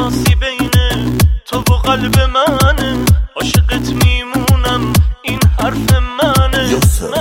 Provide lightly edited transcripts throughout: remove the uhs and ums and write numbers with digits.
احساسی بینه تو و قلب منه، عاشقت میمونم این حرف منه.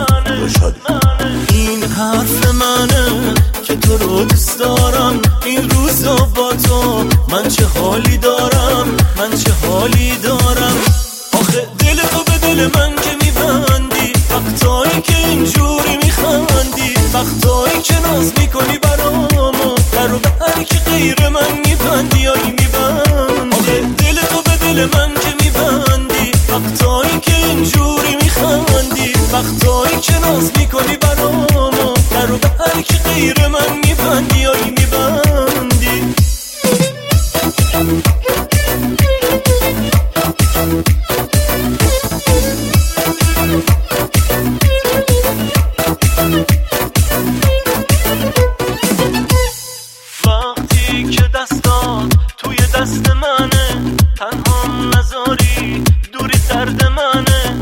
این حرف منه که تو رو دوست دارم، این روزا با تو من چه حالی دارم، من چه حالی دارم. آخه دل تو به دل من که میبندی، وقتایی که اینجوری میخندی، وقتایی که ناز میکنی برامو، درو به هر کی غیر من میبندی، آی میبندی. آخه دل تو به دل من که میبندی، وقتایی که اینجوری میخندی، وقتایی که ناز میکنی برامو، درو به هر کی غیر من میبندی، آی میبندی. وقتی که دستات توی دست منه، تنهام نذاری، دوری درد منه،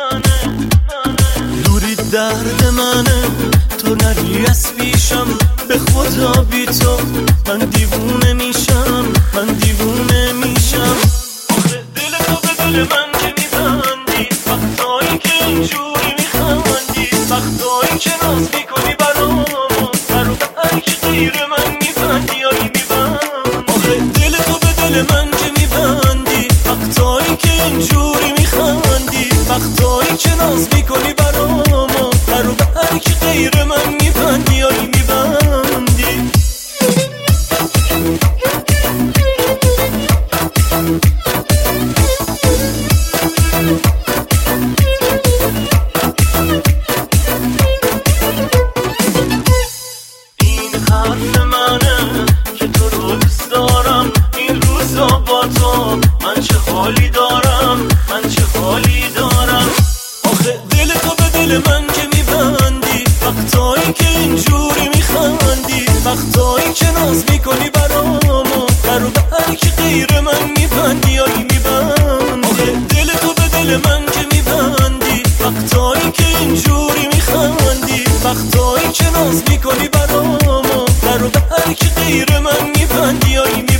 دوری درد منه. تو نری از پیشم، به خدا بی تو من دیوونه میشم، من دیوونه میشم. آخه دل تو به دل من که میبندی، وقتایی که اینجوری میخندی، وقتایی که ناز میکنی برامو، درو به هر کی غیر من میبندی، آی میبندی. آخه دل تو به دل من که میبندی، وقتایی که اینجوری میخندی، وقتایی که ناز میکنی برامو، درو به هر کی غیر من میبندی، آی میبندی. این حرف منه که تو رو دوست دارم، این روزا با تو من چه حالی دارم، من چه حالی دارم. آخه دل تو به دل من که میبندی، وقتایی که اینجوری میخندی، وقتایی که ناز میکنی برامو، درو به هر کی غیر من میبندی، آی میبندی. آخه دل تو به دل من که میبندی، وقتایی که اینجوری میخندی، وقتایی که ناز میکنی برامو، درو به هر کی غیر من میبندی، آی میبندی.